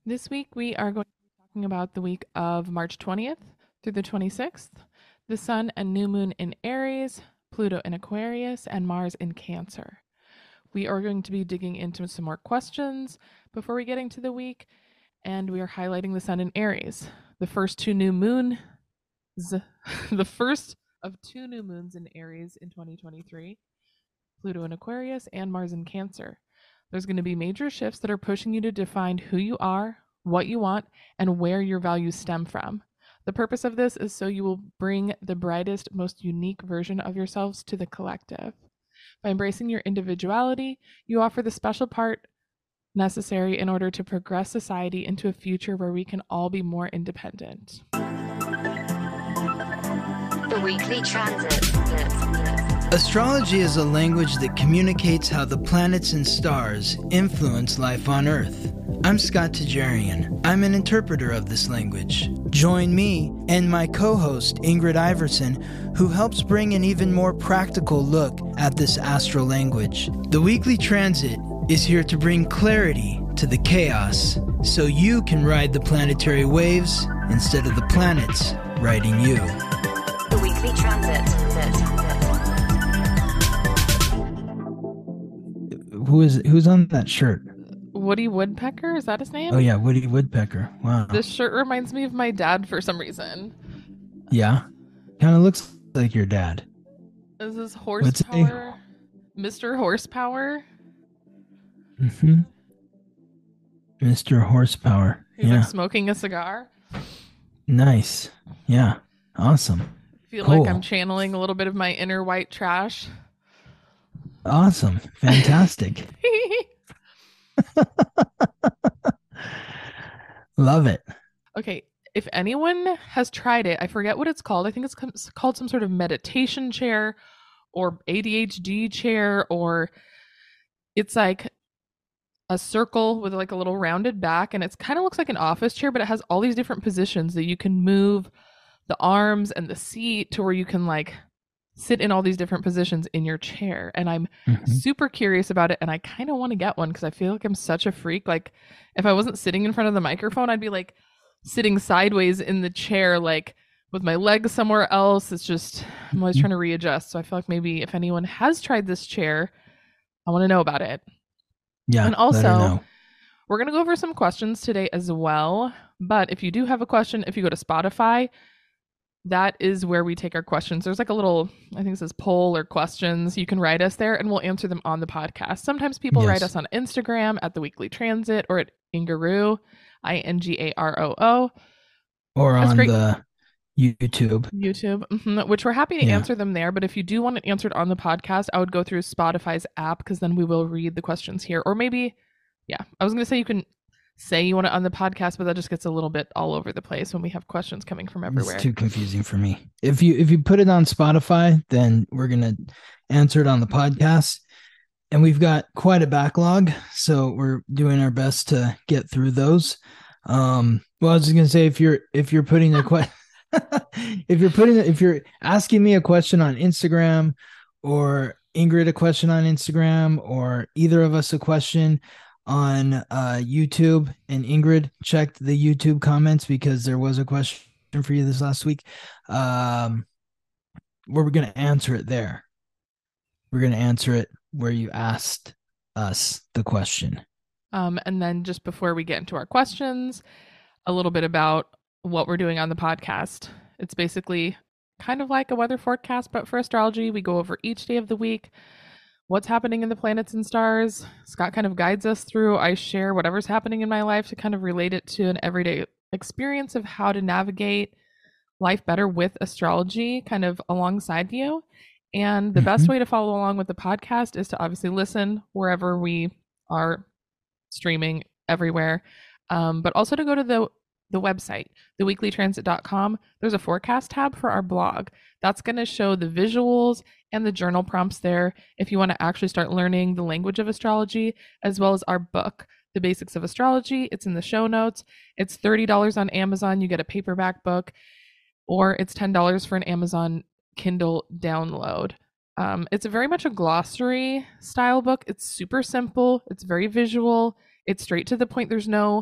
This week we are going to be talking about the week of March 20th through the 26th, the Sun and New Moon in Aries, Pluto in Aquarius, and Mars in Cancer. We are going to be digging into some more questions before we get into the week, and we are highlighting the Sun in Aries. The first two new moons, the first of two new moons in Aries in 2023, Pluto in Aquarius, and Mars in Cancer. There's going to be major shifts that are pushing you to define who you are, what you want, and where your values stem from. The purpose of this is so you will bring the brightest, most unique version of yourselves to the collective. By embracing your individuality, you offer the special part necessary in order to progress society into a future where we can all be more independent. The weekly transit. Astrology is a language that communicates how the planets and stars influence life on Earth. I'm Scott Tajarian. I'm an interpreter of this language. Join me and my co-host Ingrid Iverson, who helps bring an even more practical look at this astral language. The weekly transit is here to bring clarity to the chaos, so you can ride the planetary waves instead of the planets riding you. The weekly transit. Who's on that shirt? Woody Woodpecker, is that his name? Oh yeah, Woody Woodpecker. Wow. This shirt reminds me of my dad for some reason. Yeah, kind of looks like your dad. Is this Horsepower? Mr. Horsepower? Mm-hmm. Mr. Horsepower. He's like smoking a cigar. Nice. Yeah. Awesome. I feel like I'm channeling a little bit of my inner white trash. Awesome. Fantastic. Love it. Okay. If anyone has tried it, I forget what it's called. I think it's called some sort of meditation chair or ADHD chair, or it's like a circle with like a little rounded back, and it kind of looks like an office chair, but it has all these different positions that you can move the arms and the seat to where you can like sit in all these different positions in your chair. And I'm super curious about it, and I kind of want to get one because I feel like I'm such a freak. Like if I wasn't sitting in front of the microphone, I'd be like sitting sideways in the chair, like with my legs somewhere else. It's just, I'm always trying to readjust. So I feel like maybe if anyone has tried this chair, I want to know about it. Yeah. And also, we're going to go over some questions today as well. But if you do have a question, if you go to Spotify, that is where we take our questions. There's like a little, I think it says poll or questions. You can write us there and we'll answer them on the podcast. Sometimes people write us on Instagram at The Weekly Transit or at Ingaroo, Ingaroo. Or on the YouTube, which we're happy to answer them there. But if you do want it answered on the podcast, I would go through Spotify's app because then we will read the questions here. Or maybe, I was going to say you can say you want it on the podcast, but that just gets a little bit all over the place when we have questions coming from everywhere. It's too confusing for me. If you put it on Spotify, then we're going to answer it on the podcast. And we've got quite a backlog, so we're doing our best to get through those. Well, I was just going to say, if you're putting a question, if you're asking me a question on Instagram, or Ingrid a question on Instagram, or either of us a question on YouTube, and Ingrid checked the YouTube comments because there was a question for you this last week, where we're going to answer it there. We're going to answer it where you asked us the question. And then just before we get into our questions, a little bit about what we're doing on the podcast. It's basically kind of like a weather forecast, but for astrology. We go over each day of the week, what's happening in the planets and stars. Scott kind of guides us through. I share whatever's happening in my life to kind of relate it to an everyday experience of how to navigate life better with astrology kind of alongside you. And the best way to follow along with the podcast is to obviously listen wherever we are streaming, everywhere, but also to go to the website, theweeklytransit.com. There's a forecast tab for our blog. That's going to show the visuals and the journal prompts there if you want to actually start learning the language of astrology, as well as our book, The Basics of Astrology. It's in the show notes. It's $30 on Amazon. You get a paperback book, or it's $10 for an Amazon Kindle download. It's very much a glossary style book. It's super simple. It's very visual. It's straight to the point. There's no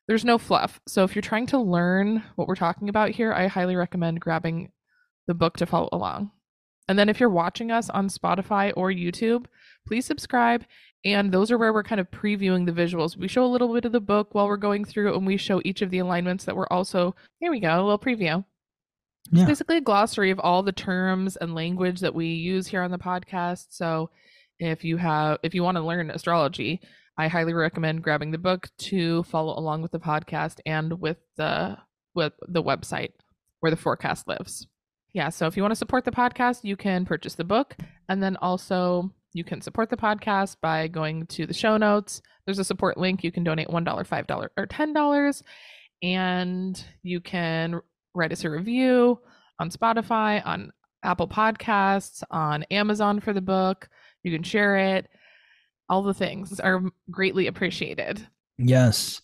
There's no fluff. So if you're trying to learn what we're talking about here, I highly recommend grabbing the book to follow along. And then if you're watching us on Spotify or YouTube, please subscribe. And those are where we're kind of previewing the visuals. We show a little bit of the book while we're going through, and we show each of the alignments that we're also, here we go, a little preview. It's Yeah. basically a glossary of all the terms and language that we use here on the podcast. So if you want to learn astrology, I highly recommend grabbing the book to follow along with the podcast and with the website where the forecast lives. Yeah, so if you want to support the podcast, you can purchase the book, and then also you can support the podcast by going to the show notes. There's a support link. You can donate $1, $5, or $10, and you can write us a review on Spotify, on Apple Podcasts, on Amazon for the book. You can share it. All the things are greatly appreciated. Yes.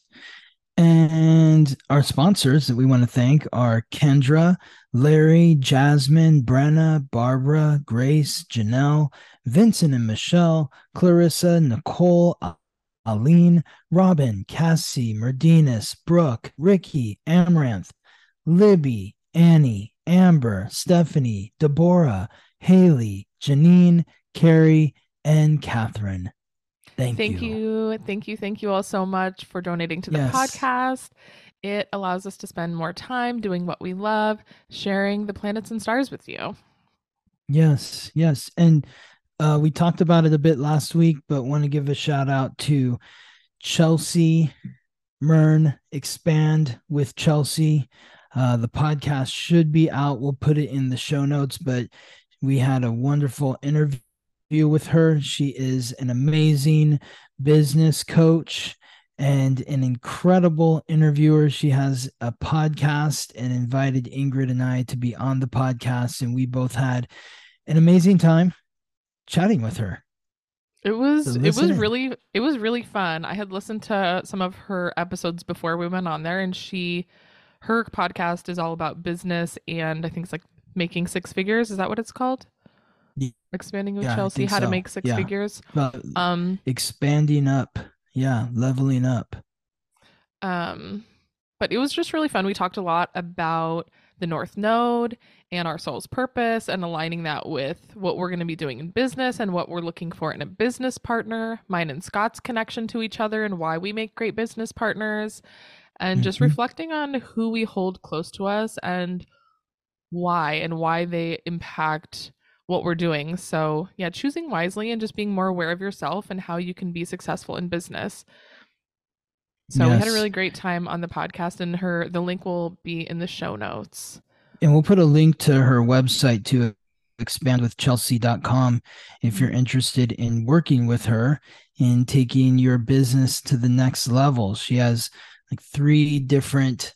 And our sponsors that we want to thank are Kendra, Larry, Jasmine, Brenna, Barbara, Grace, Janelle, Vincent and Michelle, Clarissa, Nicole, Aline, Robin, Cassie, Merdinas, Brooke, Ricky, Amaranth, Libby, Annie, Amber, Stephanie, Deborah, Haley, Janine, Carrie, and Catherine. Thank you. Thank you all so much for donating to the Yes. podcast. It allows us to spend more time doing what we love, sharing the planets and stars with you. Yes. And we talked about it a bit last week, but want to give a shout out to Chelsea Mern, Expand with Chelsea. The podcast should be out. We'll put it in the show notes, but we had a wonderful interview with her. She is an amazing business coach and an incredible interviewer. She has a podcast and invited Ingrid and I to be on the podcast, and we both had an amazing time chatting with her. It was So listen in. really fun. I had listened to some of her episodes before we went on there, and her podcast is all about business, and I think it's like making six figures. Is that what it's called? Expanding with Yeah, I Chelsea, think how to so. make six Yeah. figures. Expanding up. Yeah, leveling up. But it was just really fun. We talked a lot about the North Node and our soul's purpose and aligning that with what we're going to be doing in business and what we're looking for in a business partner, mine and Scott's connection to each other and why we make great business partners, and just Mhm. reflecting on who we hold close to us and why they impact what we're doing. So yeah, choosing wisely and just being more aware of yourself and how you can be successful in business. So we had a Yes. really great time on the podcast, and the link will be in the show notes. And we'll put a link to her website to expandwithchelsea.com if you're interested in working with her in taking your business to the next level. She has like 3 different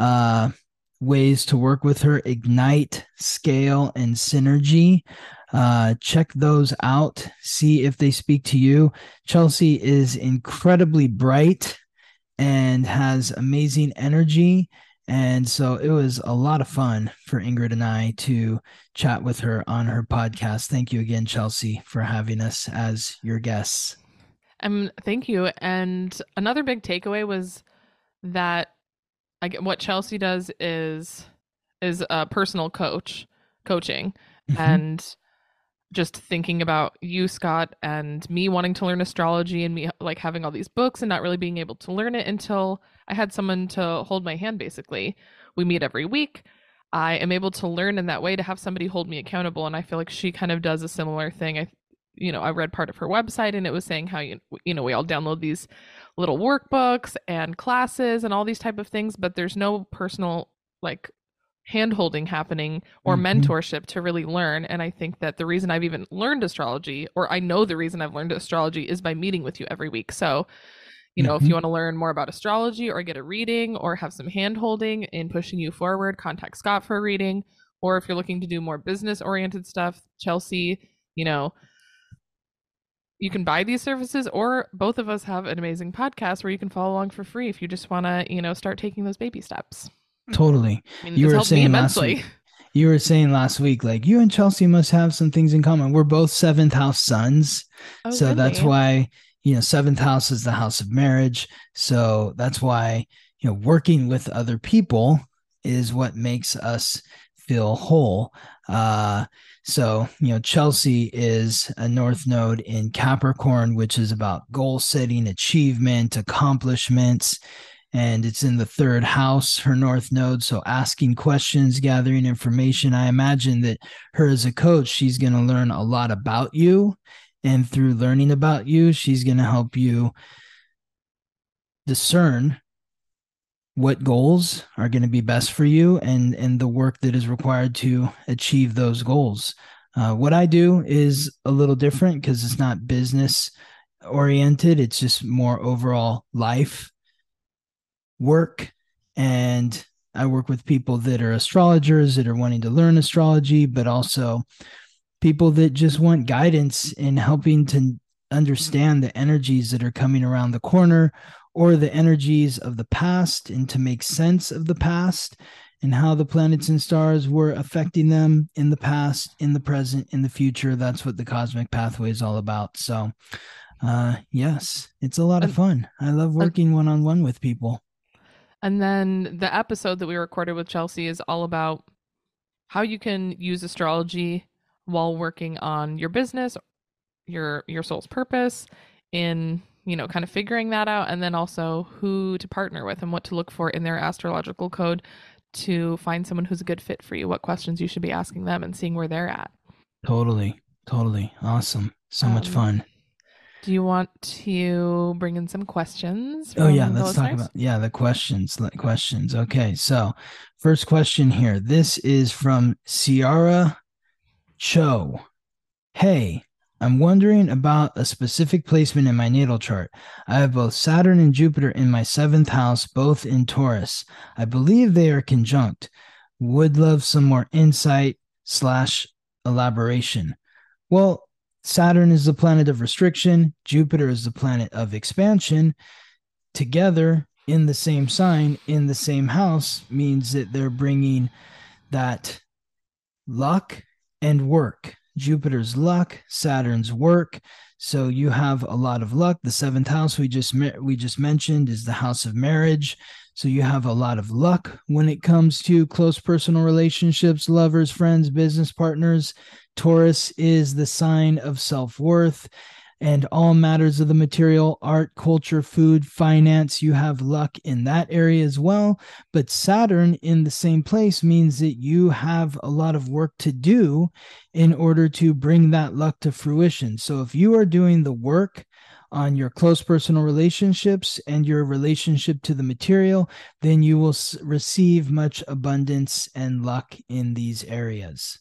ways to work with her: Ignite, Scale, and Synergy. Check those out. See if they speak to you. Chelsea is incredibly bright and has amazing energy. And so it was a lot of fun for Ingrid and I to chat with her on her podcast. Thank you again, Chelsea, for having us as your guests. Thank you. And another big takeaway was that what Chelsea does is a personal coaching, Mhm. and just thinking about you, Scott, and me wanting to learn astrology, and me like having all these books and not really being able to learn it until I had someone to hold my hand. Basically, we meet every week. I am able to learn in that way, to have somebody hold me accountable, and I feel like she kind of does a similar thing. I read part of her website, and it was saying how we all download these little workbooks and classes and all these type of things, but there's no personal like hand holding happening or Mhm. mentorship to really learn. And I think that the reason I've even learned astrology, or I know the reason I've learned astrology, is by meeting with you every week. So if you want to learn more about astrology or get a reading or have some hand holding in pushing you forward, contact Scott for a reading. Or if you're looking to do more business oriented stuff, Chelsea, you can buy these services, or both of us have an amazing podcast where you can follow along for free if you just want to, start taking those baby steps. Totally. I mean, You it's were helped me saying last immensely. week. You were saying last week, like, you and Chelsea must have some things in common. We're both 7th house sons. Oh, So that's really? why, 7th house is the house of marriage. So that's why, working with other people is what makes us feel whole. So, Chelsea is a North Node in Capricorn, which is about goal setting, achievement, accomplishments. And it's in the third house, her North Node. So asking questions, gathering information. I imagine that her as a coach, she's going to learn a lot about you. And through learning about you, she's going to help you discern what goals are going to be best for you and the work that is required to achieve those goals. What I do is a little different because it's not business oriented. It's just more overall life work. And I work with people that are astrologers that are wanting to learn astrology, but also people that just want guidance in helping to understand the energies that are coming around the corner or the energies of the past and to make sense of the past and how the planets and stars were affecting them in the past, in the present, in the future. That's what the cosmic pathway is all about. So, yes, it's a lot of fun. I love working one-on-one with people. And then the episode that we recorded with Chelsea is all about how you can use astrology while working on your business, your soul's purpose in, kind of figuring that out, and then also who to partner with and what to look for in their astrological code to find someone who's a good fit for you, what questions you should be asking them and seeing where they're at. Totally. Awesome. So much fun. Do you want to bring in some questions? Oh yeah, let's talk about the questions. Okay, so first question here. This is from Ciara Cho. Hey, I'm wondering about a specific placement in my natal chart. I have both Saturn and Jupiter in my 7th house, both in Taurus. I believe they are conjunct. Would love some more insight / elaboration. Well, Saturn is the planet of restriction. Jupiter is the planet of expansion. Together in the same sign, in the same house, means that they're bringing that luck and work. Jupiter's luck, Saturn's work. So you have a lot of luck. The 7th house we just mentioned is the house of marriage. So you have a lot of luck when it comes to close personal relationships, lovers, friends, business partners. Taurus is the sign of self-worth and all matters of the material, art, culture, food, finance. You have luck in that area as well. But Saturn in the same place means that you have a lot of work to do in order to bring that luck to fruition. So if you are doing the work on your close personal relationships and your relationship to the material, then you will receive much abundance and luck in these areas.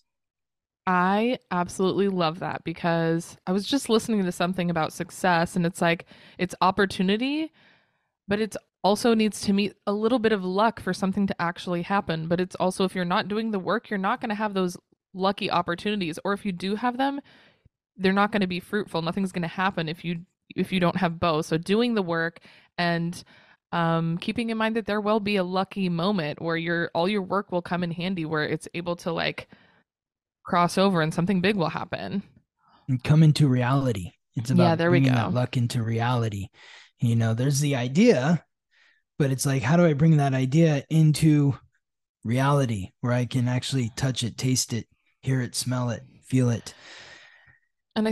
I absolutely love that because I was just listening to something about success and it's like it's opportunity, but it's also needs to meet a little bit of luck for something to actually happen. But it's also if you're not doing the work, you're not going to have those lucky opportunities. Or if you do have them, they're not going to be fruitful. Nothing's going to happen if you don't have both. So doing the work and keeping in mind that there will be a lucky moment where all your work will come in handy, where it's able to like cross over and something big will happen and come into reality. It's about bringing that luck into reality. There's the idea, but it's like, how do I bring that idea into reality where I can actually touch it, taste it, hear it, smell it, feel it? And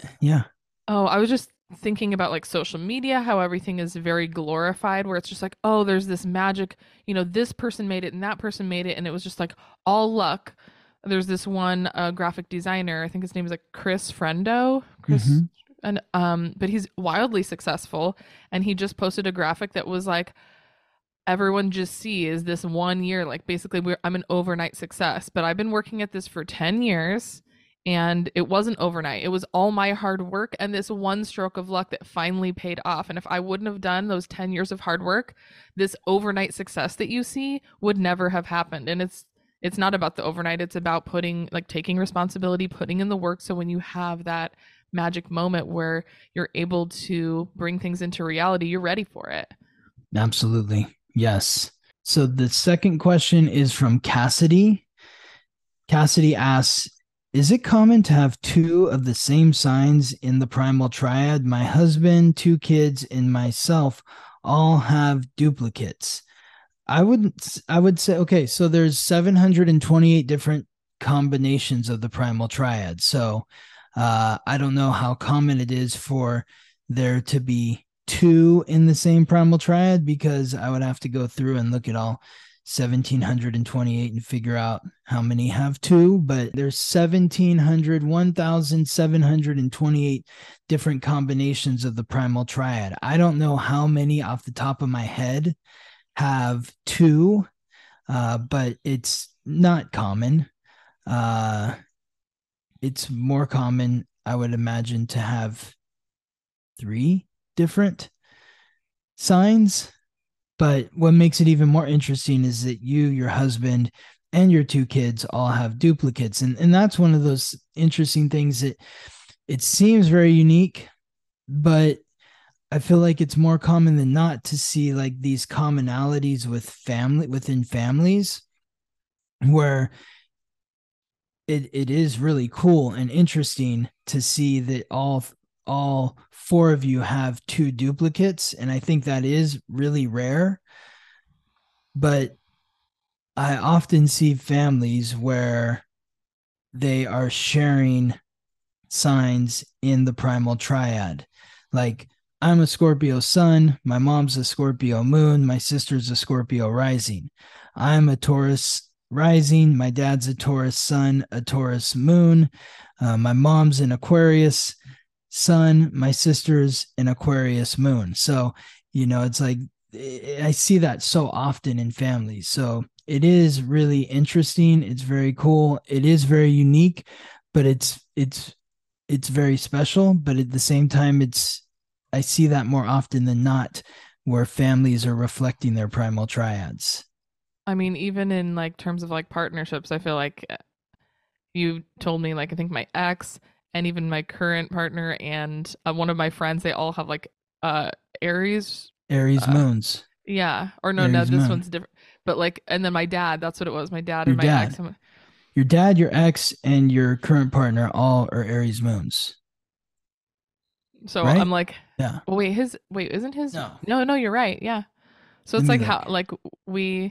I was just thinking about like social media, how everything is very glorified, where it's just like, oh, there's this magic, this person made it and that person made it, and it was just like all luck. There's this one graphic designer, I think his name is like Chris Frendo. And but he's wildly successful, and he just posted a graphic that was like, everyone just sees this 1 year, like basically I'm an overnight success, but I've been working at this for 10 years and it wasn't overnight. It was all my hard work and this one stroke of luck that finally paid off. And if I wouldn't have done those 10 years of hard work, this overnight success that you see would never have happened. And it's not about the overnight. It's about taking responsibility, putting in the work. So when you have that magic moment where you're able to bring things into reality, you're ready for it. Absolutely. Yes. So the second question is from Cassidy. Cassidy asks, is it common to have 2 of the same signs in the primal triad? My husband, 2 kids, and myself all have duplicates. I would say, okay, so there's 728 different combinations of the primal triad. So I don't know how common it is for there to be two in the same primal triad, because I would have to go through and look at all 1728 and figure out how many have two, but there's 1728 different combinations of the primal triad. I don't know how many off the top of my head have two, but it's not common. It's more common, I would imagine, to have three different signs. But what makes it even more interesting is that you, your husband, and your two kids all have duplicates. And that's one of those interesting things that it seems very unique, but I feel like it's more common than not to see like these commonalities within families, where it is really cool and interesting to see that all four of you have two duplicates. And I think that is really rare. But I often see families where they are sharing signs in the primal triad. Like, I'm a Scorpio sun, my mom's a Scorpio moon, my sister's a Scorpio rising. I'm a Taurus rising, my dad's a Taurus sun, a Taurus moon. My mom's an Aquarius sun, my sister's an Aquarius moon. So, it's like I see that so often in families. So it is really interesting. It's very cool. It is very unique, but it's very special. But at the same time, I see that more often than not, where families are reflecting their primal triads. I mean, even in like terms of like partnerships, I feel like you told me like I think my ex and even my current partner and one of my friends, they all have like Aries Moons. Yeah. Or no, Aries this moon. one's different. But like, and then my dad, that's what it was. My dad Your and my dad. ex. Your dad, your ex, and your current partner all are Aries moons. So right? I'm like, Yeah. well, wait, isn't his? No. No, you're right. Yeah. So Let it's me like look. how, like we,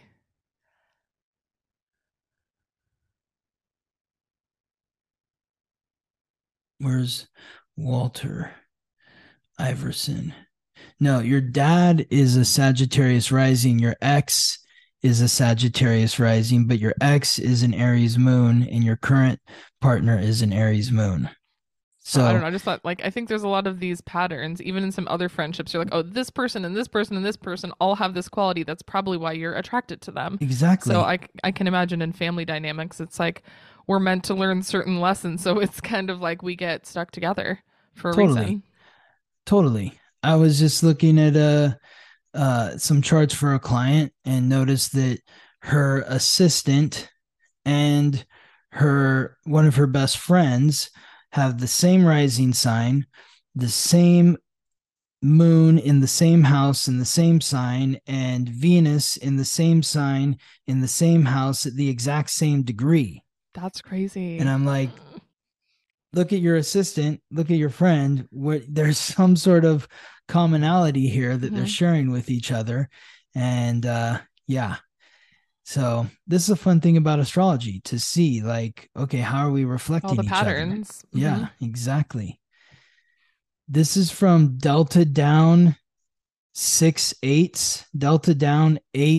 Where's Walter Iverson? No, your dad is a Sagittarius rising. Your ex is a Sagittarius rising, but your ex is an Aries moon, and your current partner is an Aries moon. so I don't know. I just thought like, I think there's a lot of these patterns, even in some other friendships. You're like, oh, this person and this person and this person all have this quality. That's probably why you're attracted to them. Exactly. So I can imagine in family dynamics, it's like we're meant to learn certain lessons. So it's kind of like we get stuck together for a reason. Totally. I was just looking at some charts for a client and noticed that her assistant and one of her best friends have the same rising sign, the same moon in the same house in the same sign, and Venus in the same sign in the same house at the exact same degree. That's crazy. And I'm like, look at your assistant, look at your friend. There's some sort of commonality here that they're sharing with each other. And yeah. So this is a fun thing about astrology, to see like, okay, how are we reflecting all the each patterns? Other? Yeah, exactly. This is from Delta Down 6/8, Delta Down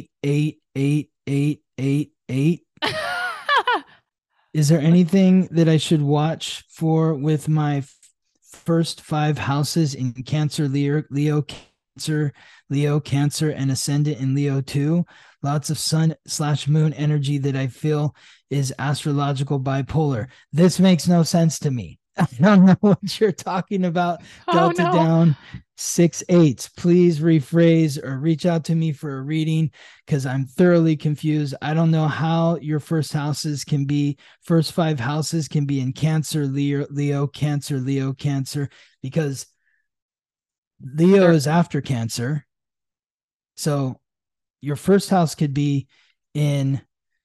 8888888. Is there anything that I should watch for with my first 5 houses in Cancer, Leo, Cancer, and Ascendant in Leo too? Lots of sun/moon energy that I feel is astrological bipolar. This makes no sense to me. I don't know what you're talking about. Delta Down 6/8. Please rephrase or reach out to me for a reading, because I'm thoroughly confused. I don't know how your first 5 houses can be in Cancer, Leo, Cancer, because Leo is after Cancer. So your first house could be in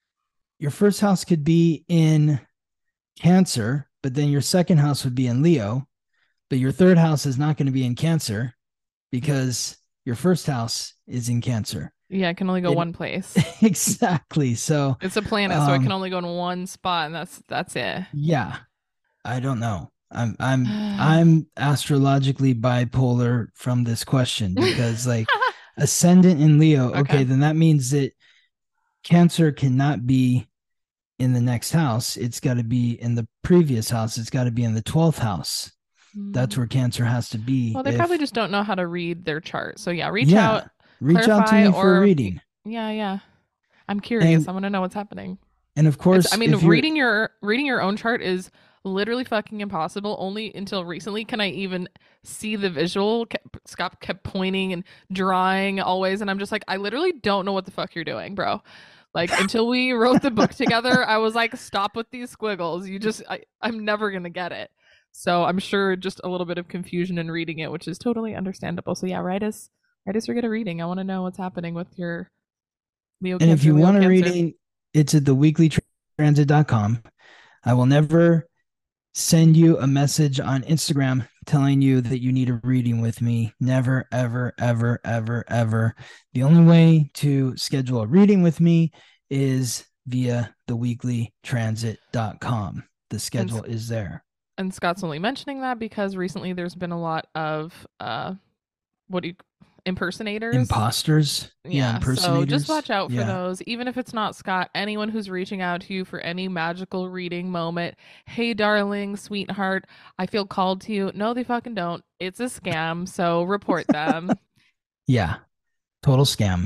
Cancer, but then your second house would be in Leo, but your third house is not going to be in Cancer because your first house is in Cancer. Yeah, it can only go It- one place. exactly. So, It's a planet, so it can um, only go in one spot, and that's it. yeah, I don't know. I'm astrologically bipolar from this question because like ascendant in Leo, Okay. okay, then that means that Cancer cannot be in the next house. It's got to be in the previous house. It's got to be in the 12th house. That's where Cancer has to be. Well, they probably just don't know how to read their chart. So yeah, reach Yeah, out, reach out to clarify, me for a or reading. yeah. I'm curious. And I want to know what's happening. of I course, mean, if you're reading your own chart is literally fucking impossible. Only until recently can I even see the visual. Scott kept pointing and drawing always, and I'm just like, I literally don't know what the fuck you're doing, bro. Like until we wrote the book together, I was like, stop with these squiggles. I'm never gonna get it. So I'm sure just a little bit of confusion in reading it, which is totally understandable. So yeah, write us or get a reading. I want to know what's happening with your and if you Leo want a Cancer. reading, it's at theweeklytransit.com. I will never send you a message on Instagram telling you that you need a reading with me. Never, ever, ever, ever, ever. The only way to schedule a reading with me is via theweeklytransit.com. The schedule is there. And Scott's only mentioning that because recently there's been a lot of what do you impersonators? Imposters. Yeah, so just Impersonators. watch out for Yeah. those. Even if it's not Scott, anyone who's reaching out to you for any magical reading moment. Hey, darling, sweetheart, I feel called to you. No, they fucking don't. It's a scam, so report them. Yeah. Total scam.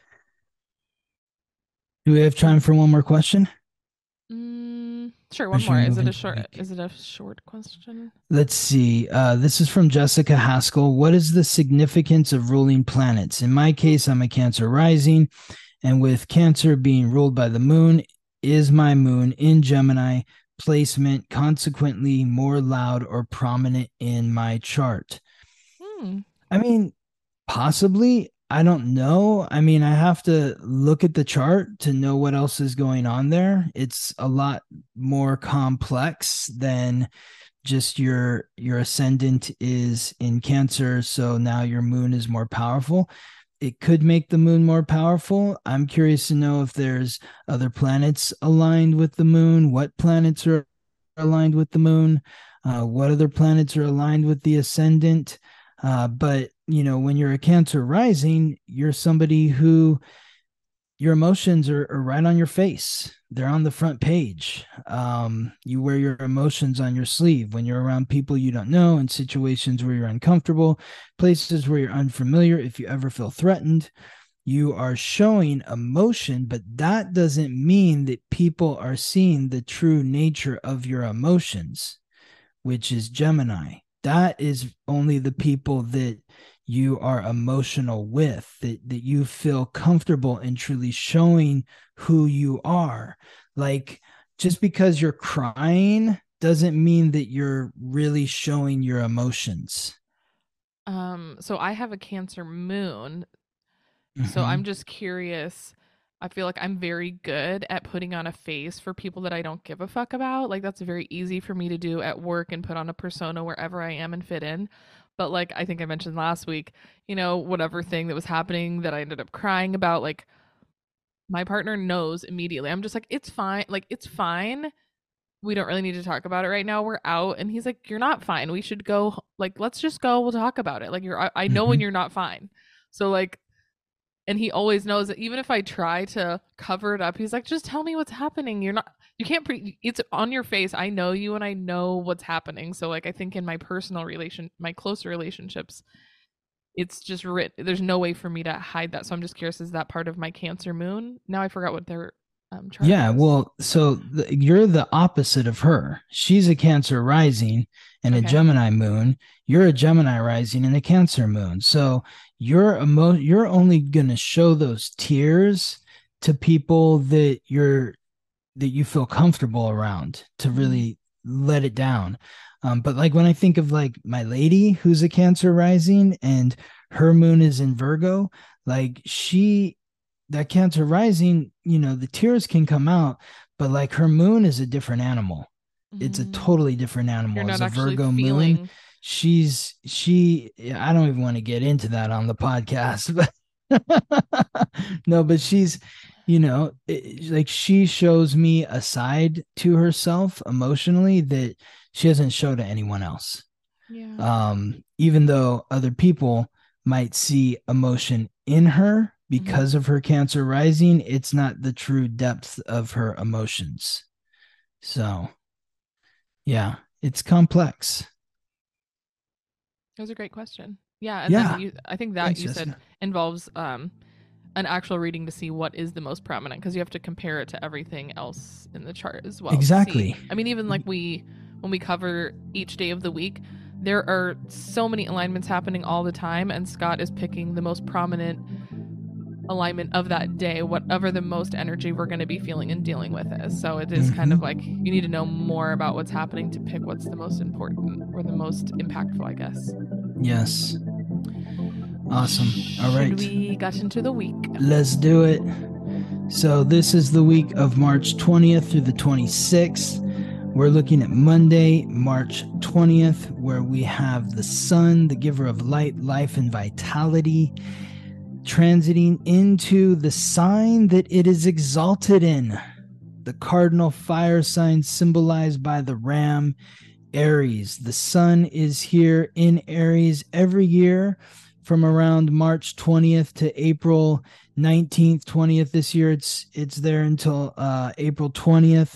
Do we have time for one more question? Sure, Or one should more. we Is move it a into the short? week? Is it a short question? Let's see. This is from Jessica Haskell. What is the significance of ruling planets? In my case, I'm a Cancer rising, and with Cancer being ruled by the moon, is my moon in Gemini placement consequently more loud or prominent in my chart? Hmm. I mean, possibly. I don't know. I mean, I have to look at the chart to know what else is going on there. It's a lot more complex than just your ascendant is in Cancer, so now your moon is more powerful. It could make the moon more powerful. I'm curious to know if there's other planets aligned with the moon, what planets are aligned with the moon, what other planets are aligned with the ascendant. But when you're a Cancer rising, you're somebody who your emotions are right on your face. They're on the front page. You wear your emotions on your sleeve when you're around people you don't know, in situations where you're uncomfortable, places where you're unfamiliar. If you ever feel threatened, you are showing emotion, but that doesn't mean that people are seeing the true nature of your emotions, which is Gemini. That is only the people that you are emotional with, that you feel comfortable in truly showing who you are. Like, just because you're crying doesn't mean that you're really showing your emotions. So I have a Cancer moon, so Mm-hmm. I'm just curious. I feel like I'm very good at putting on a face for people that I don't give a fuck about. Like that's very easy for me to do at work and put on a persona wherever I am and fit in. But like I think I mentioned last week, whatever thing that was happening that I ended up crying about, like my partner knows immediately. I'm just like, it's fine. Like it's fine. We don't really need to talk about it right now. We're out. And he's like, you're not fine. We should go. Like, let's just go. We'll talk about it. Like I know when Mm-hmm. you're not fine. So like, and he always knows that even if I try to cover it up, he's like, just tell me what's happening. You can't it's on your face. I know you and I know what's happening. So like I think in my my closer relationships, it's just there's no way for me to hide that. So I'm just curious, is that part of my Cancer moon? Now I forgot what their chart Yeah, was. well, so you're the opposite of her. She's a Cancer rising and a Okay. Gemini moon. You're a Gemini rising and a Cancer moon. So you're only going to show those tears to people that you feel comfortable around to really let it down. But like when I think of like my lady who's a Cancer rising and her moon is in Virgo, like that Cancer rising, the tears can come out, but like her moon is a different animal. It's a totally different You're animal. As not a actually Virgo moon, feeling. she I don't even want to get into that on the podcast, but No, but she's, like she shows me a side to herself emotionally that she hasn't showed to anyone else. Yeah. Even though other people might see emotion in her Mm-hmm. because of her Cancer rising, it's not the true depth of her emotions. So, yeah, it's complex. That was a great question. Yeah, and then Yeah. I think that Thanks, you said Jessica. involves an actual reading to see what is the most prominent, because you have to compare it to everything else in the chart as well to see. Exactly. I mean, even like when we cover each day of the week, there are so many alignments happening all the time, and Scott is picking the most prominent alignment of that day, whatever the most energy we're going to be feeling and dealing with is. So it is kind of like you need to know more about what's happening to pick what's the most important or the most impactful, I guess. Yes. Awesome. All right. Should we get into the week? Let's do it. So this is the week of March 20th through the 26th. We're looking at Monday, March 20th, where we have the sun, the giver of light, life, and vitality, transiting into the sign that it is exalted in. The cardinal fire sign symbolized by the ram, Aries. The sun is here in Aries every year from around March 20th to April 19th, 20th. This year it's there until April 20th.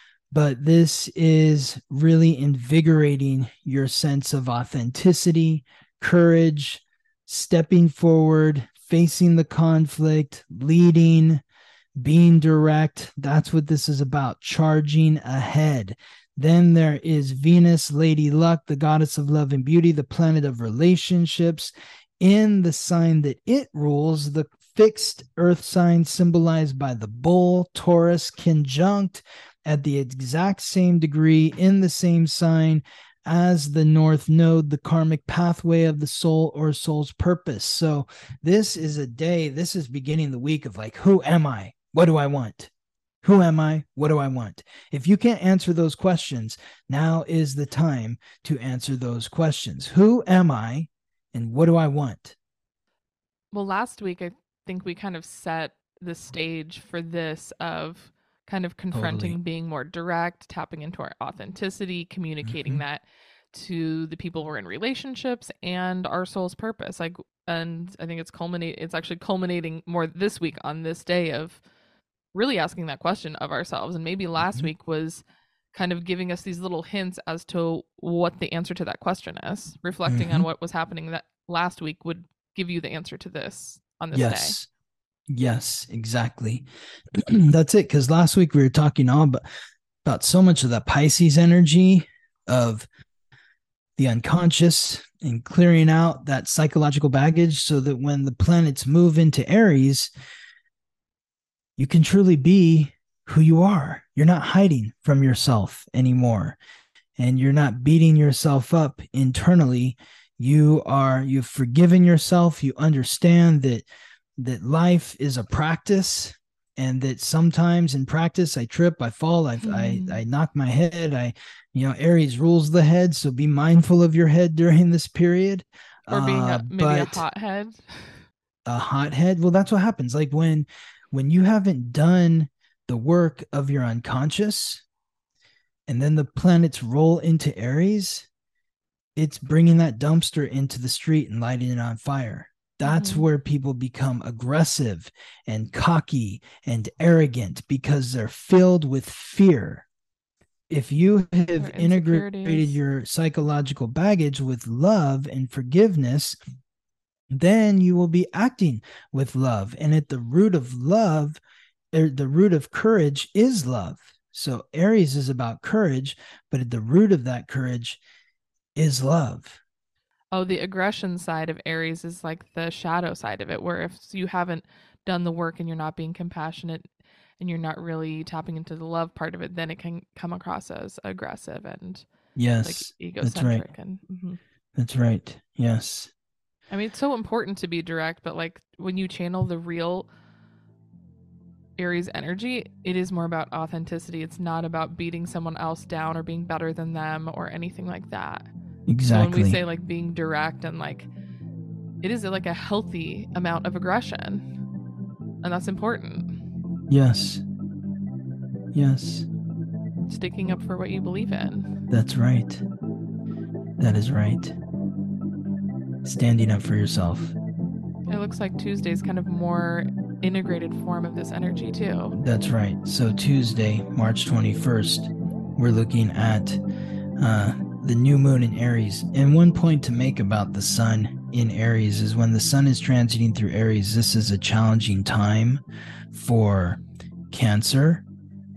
But this is really invigorating your sense of authenticity, courage, stepping forward, facing the conflict, leading, being direct. That's what this is about, charging ahead. Then there is Venus, Lady Luck, the goddess of love and beauty, the planet of relationships, in the sign that it rules, the fixed earth sign symbolized by the bull, Taurus, conjunct at the exact same degree in the same sign as the North Node, the karmic pathway of the soul or soul's purpose. So this is a day, this is beginning the week of like, who am I? What do I want? Who am I? What do I want? If you can't answer those questions, now is the time to answer those questions. Who am I and what do I want? Well, last week I think we kind of set the stage for this of kind of confronting Totally. being more direct, tapping into our authenticity, communicating that to the people we're in relationships and our soul's purpose. Like, and I think it's actually culminating more this week on this day of really asking that question of ourselves. And maybe last week was kind of giving us these little hints as to what the answer to that question is. Reflecting on what was happening that last week would give you the answer to this on this day. Yes. Yes, exactly. That's it. Because last week we were talking all about so much of that Pisces energy of the unconscious and clearing out that psychological baggage so that when the planets move into Aries, you can truly be who you are. You're not hiding from yourself anymore, and you're not beating yourself up internally. You've forgiven yourself. You understand that life is a practice, and that sometimes in practice I trip, I fall, I knock my head. Aries rules the head, so be mindful of your head during this period. Or being maybe a hothead. A hothead. Well, that's what happens. Like when you haven't done the work of your unconscious, and then the planets roll into Aries, it's bringing that dumpster into the street and lighting it on fire. That's where people become aggressive and cocky and arrogant because they're filled with fear. If you have integrated your psychological baggage with love and forgiveness, then you will be acting with love. And at the root of love, the root of courage is love. So Aries is about courage, but at the root of that courage is love. Oh, the aggression side of Aries is like the shadow side of it, where if you haven't done the work and you're not being compassionate and you're not really tapping into the love part of it, then it can come across as aggressive and like egocentric. That's right. That's right. Yes. I mean, it's so important to be direct, but like when you channel the real Aries energy, it is more about authenticity. It's not about beating someone else down or being better than them or anything like that. Exactly. So when we say like being direct and like it is like a healthy amount of aggression. And that's important. Yes. Yes. Sticking up for what you believe in. That's right. That is right. Standing up for yourself. It looks like Tuesday's kind of more integrated form of this energy too. That's right. So Tuesday, March 21st, we're looking at the new moon in Aries. And one point to make about the sun in Aries is when the sun is transiting through Aries, this is a challenging time for Cancer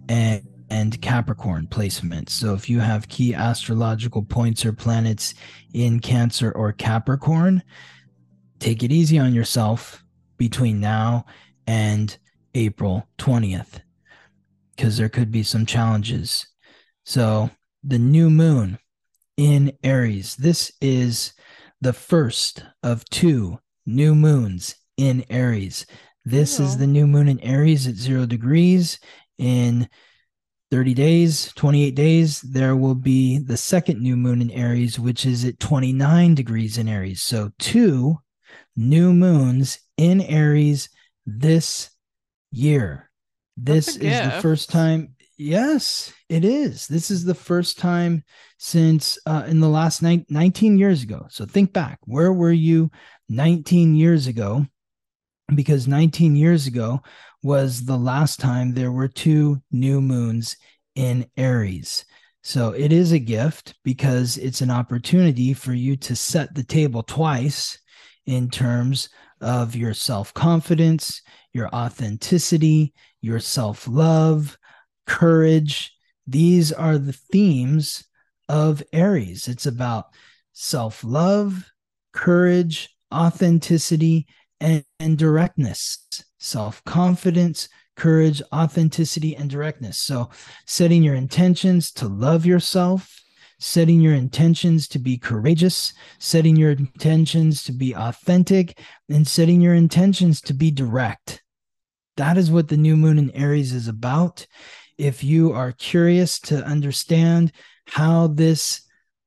and Capricorn placements. So if you have key astrological points or planets in Cancer or Capricorn, take it easy on yourself between now and April 20th, because there could be some challenges. So the new moon in Aries, this is the first of 2 new moons in Aries. This is the new moon in Aries at 0 degrees. In 30 days, 28 days, there will be the second new moon in Aries, which is at 29 degrees in Aries. So 2 new moons in Aries this year. This is the first time. Yes, it is. This is the first time since in the last 19 years ago. So think back. Where were you 19 years ago? Because 19 years ago was the last time there were 2 new moons in Aries. So it is a gift because it's an opportunity for you to set the table twice in terms of your self-confidence, your authenticity, your self-love, courage. These are the themes of Aries. It's about self-love, courage, authenticity, and directness. Self-confidence, courage, authenticity, and directness. So setting your intentions to love yourself, setting your intentions to be courageous, setting your intentions to be authentic, and setting your intentions to be direct. That is what the new moon in Aries is about. If you are curious to understand how this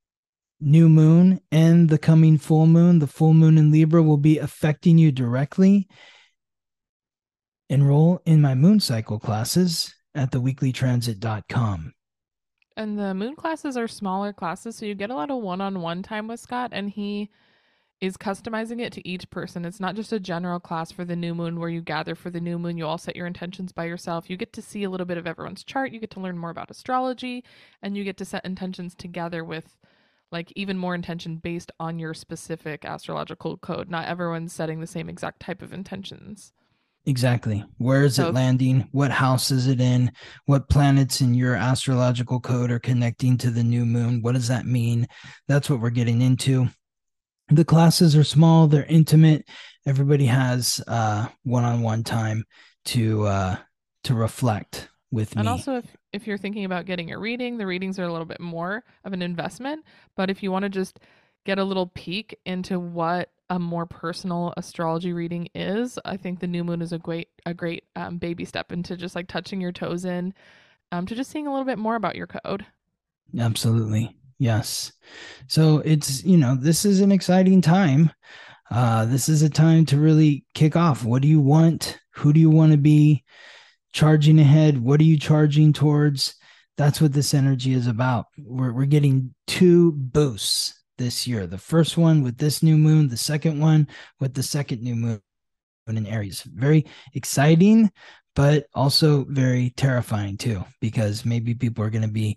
new moon and the coming full moon, the full moon in Libra, will be affecting you directly, enroll in my moon cycle classes at theweeklytransit.com. And the moon classes are smaller classes, so you get a lot of one-on-one time with Scott, and he is customizing it to each person. It's not just a general class for the new moon where you gather for the new moon. You all set your intentions by yourself. You get to see a little bit of everyone's chart. You get to learn more about astrology, and you get to set intentions together with like even more intention based on your specific astrological code. Not everyone's setting the same exact type of intentions. Exactly. Where is it landing? What house is it in? What planets in your astrological code are connecting to the new moon? What does that mean? That's what we're getting into. The classes are small. They're intimate. Everybody has one-on-one time to reflect with me. And also, if you're thinking about getting a reading, the readings are a little bit more of an investment. But if you want to just get a little peek into what a more personal astrology reading is, I think the new moon is a great baby step into just like touching your toes in, to just seeing a little bit more about your code. Absolutely. Yes. So it's, this is an exciting time. This is a time to really kick off. What do you want? Who do you want to be charging ahead? What are you charging towards? That's what this energy is about. We're getting 2 boosts this year. The first one with this new moon, the second one with the second new moon in Aries. Very exciting, but also very terrifying too, because maybe people are going to be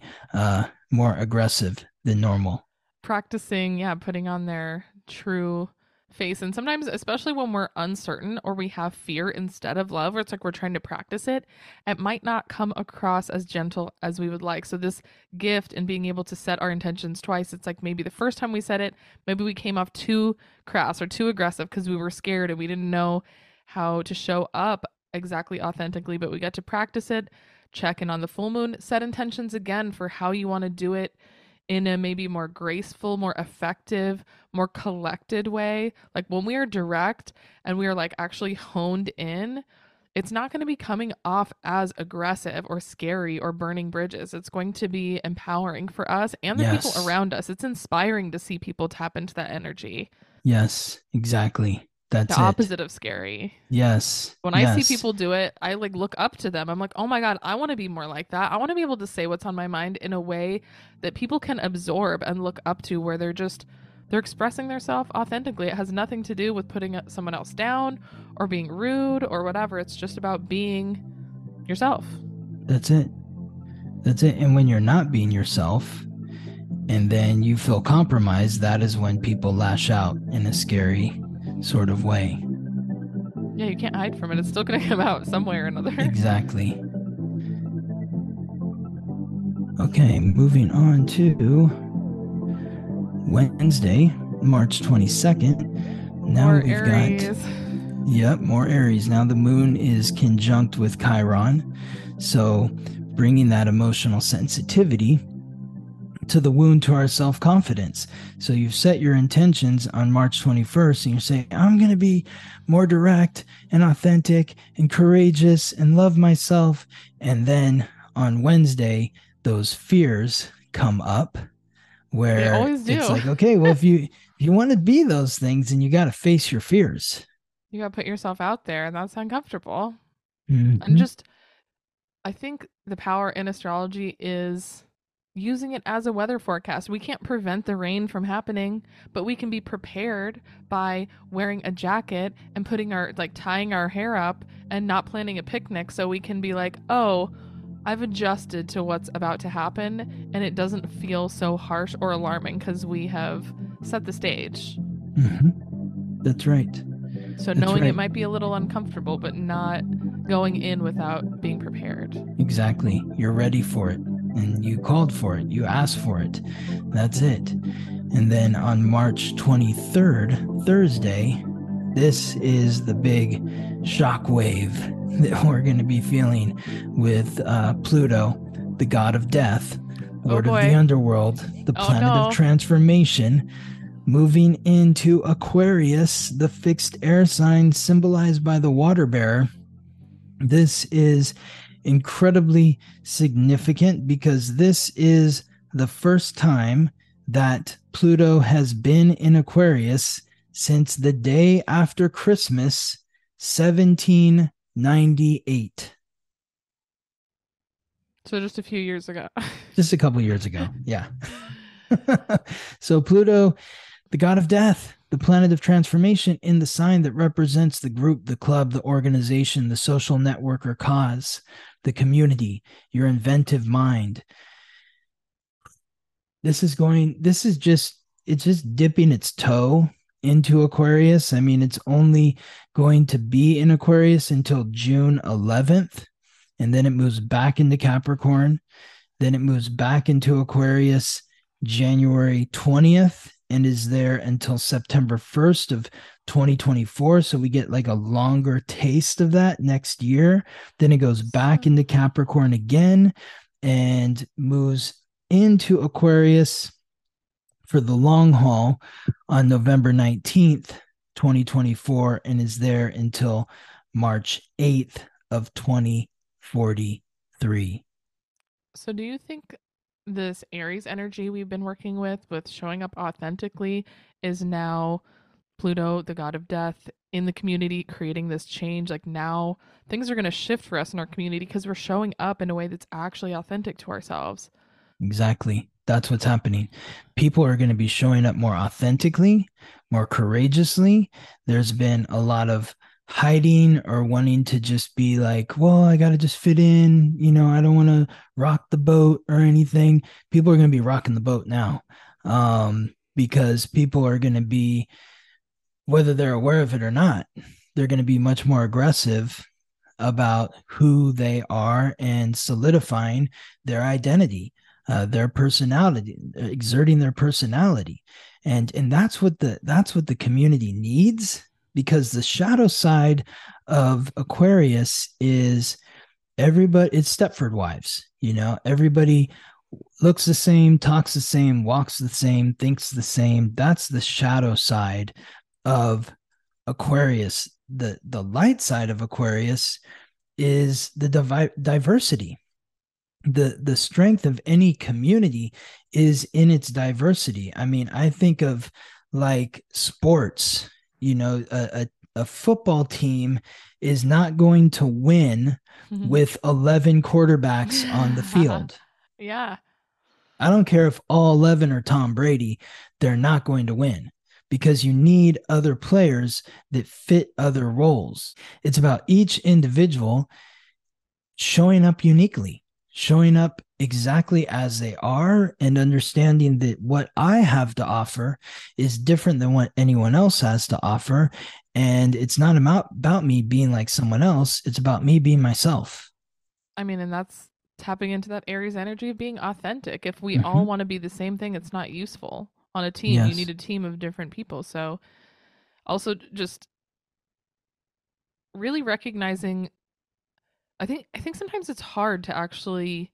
more aggressive than normal. Practicing, putting on their true face. And sometimes, especially when we're uncertain or we have fear instead of love, or it's like we're trying to practice it, it might not come across as gentle as we would like. So this gift and being able to set our intentions twice, it's like maybe the first time we said it, maybe we came off too crass or too aggressive because we were scared and we didn't know how to show up exactly authentically, but we get to practice it, check in on the full moon, set intentions again for how you want to do it in a maybe more graceful, more effective, more collected way. Like when we are direct and we are like actually honed in, it's not going to be coming off as aggressive or scary or burning bridges. It's going to be empowering for us and the people around us. It's inspiring to see people tap into that energy. Yes, exactly. The That's it. opposite of scary. Yes. When I see Yes. people do it, I like look up to them. I'm like, oh my God, I want to be more like that. I want to be able to say what's on my mind in a way that people can absorb and look up to, where they're expressing themselves authentically. It has nothing to do with putting someone else down or being rude or whatever. It's just about being yourself. That's it. That's it. And when you're not being yourself and then you feel compromised, that is when people lash out in a scary sort of way. Yeah, you can't hide from it. It's still going to come out some way or another. Exactly. Okay, moving on to Wednesday, March 22nd. Now More we've Aries. got, yep, more Aries. Now the moon is conjunct with Chiron. So bringing that emotional sensitivity to the wound to our self-confidence. So you've set your intentions on March 21st and you're saying, I'm going to be more direct and authentic and courageous and love myself. And then on Wednesday, those fears come up They where always do. it's like, okay, well, if you want to be those things, then you got to face your fears. You got to put yourself out there, and that's uncomfortable. Mhm. And just, I think the power in astrology is using it as a weather forecast. We can't prevent the rain from happening, but we can be prepared by wearing a jacket and tying our hair up and not planning a picnic, so we can be like, oh, I've adjusted to what's about to happen, and it doesn't feel so harsh or alarming because we have set the stage. That's right. So That's knowing right. it might be a little uncomfortable, but not going in without being prepared. Exactly. You're ready for it. And you called for it. You asked for it. That's it. And then on March 23rd, Thursday, this is the big shock wave that we're going to be feeling with Pluto, the god of death, lord of the underworld, the planet of transformation, moving into Aquarius, the fixed air sign symbolized by the water bearer. This is incredibly significant because this is the first time that Pluto has been in Aquarius since the day after Christmas, 1798. So just a few years ago. Just a couple years ago. Yeah. So Pluto, the god of death, the planet of transformation, in the sign that represents the group, the club, the organization, the social network or cause, the community, your inventive mind. It's just dipping its toe into Aquarius. I mean, it's only going to be in Aquarius until June 11th, and then it moves back into Capricorn. Then it moves back into Aquarius January 20th and is there until September 1st of 2024. So we get like a longer taste of that next year. Then it goes back into Capricorn again and moves into Aquarius for the long haul on November 19th, 2024, and is there until March 8th of 2043. So do you think this Aries energy we've been working with showing up authentically is now Pluto, the god of death, in the community, creating this change? Like now things are going to shift for us in our community because we're showing up in a way that's actually authentic to ourselves. Exactly. That's what's happening. People are going to be showing up more authentically, more courageously. There's been a lot of hiding or wanting to just be like, well, I got to just fit in. I don't want to rock the boat or anything. People are going to be rocking the boat now because people are going to be, whether they're aware of it or not, they're going to be much more aggressive about who they are and solidifying their identity. Their personality, exerting their personality, and that's what the community needs, because the shadow side of Aquarius is everybody. It's Stepford Wives. Everybody looks the same, talks the same, walks the same, thinks the same. That's the shadow side of Aquarius. The light side of Aquarius is the diversity. The strength of any community is in its diversity. I mean, I think of like sports. A football team is not going to win with 11 quarterbacks on the field. Yeah. I don't care if all 11 are Tom Brady, they're not going to win because you need other players that fit other roles. It's about each individual showing up uniquely, showing up exactly as they are, and understanding that what I have to offer is different than what anyone else has to offer. And it's not about me being like someone else, it's about me being myself. I mean, and that's tapping into that Aries energy of being authentic. If we all Mm-hmm. want to be the same thing, it's not useful. On a team, you need Yes. a team of different people. So, also just really recognizing I think sometimes it's hard to actually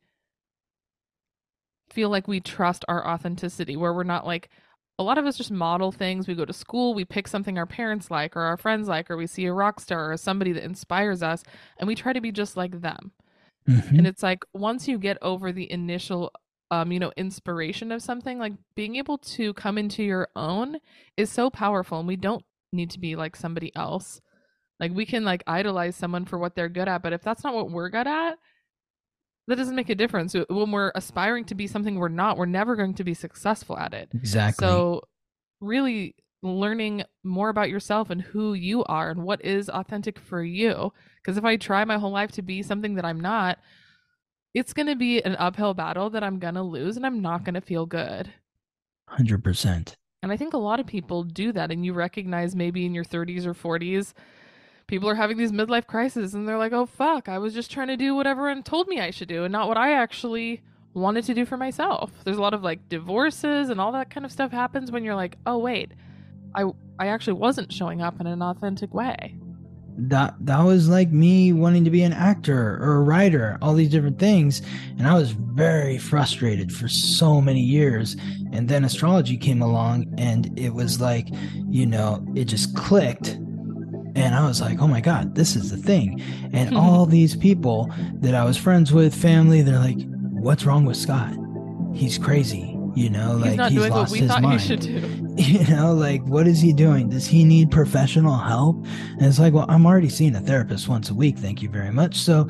feel like we trust our authenticity where we're not like a lot of us just model things. We go to school, we pick something our parents like or our friends like, or we see a rock star or somebody that inspires us, and we try to be just like them. Mm-hmm. And it's like once you get over the initial inspiration of something, like being able to come into your own is so powerful, and we don't need to be like somebody else. Like we can like idolize someone for what they're good at, but if that's not what we're good at, that doesn't make a difference. When we're aspiring to be something we're not, we're never going to be successful at it. Exactly. So really learning more about yourself and who you are and what is authentic for you. Because if I try my whole life to be something that I'm not, it's going to be an uphill battle that I'm going to lose and I'm not going to feel good. 100%. And I think a lot of people do that. And you recognize maybe in your 30s or 40s, people are having these midlife crises and they're like, oh, fuck, I was just trying to do what everyone told me I should do and not what I actually wanted to do for myself. There's a lot of like divorces and all that kind of stuff happens when you're like, oh, wait, I actually wasn't showing up in an authentic way. That was like me wanting to be an actor or a writer, all these different things, and I was very frustrated for so many years. And then astrology came along and it was like, it just clicked, and I was like, oh my god, this is the thing. And all these people that I was friends with, family, they're like, what's wrong with Scott? He's crazy. He's Like not he's doing what lost we his thought he mind. should do. Like what is he doing? Does he need professional help? And it's like, well, I'm already seeing a therapist once a week, thank you very much. So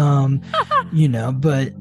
but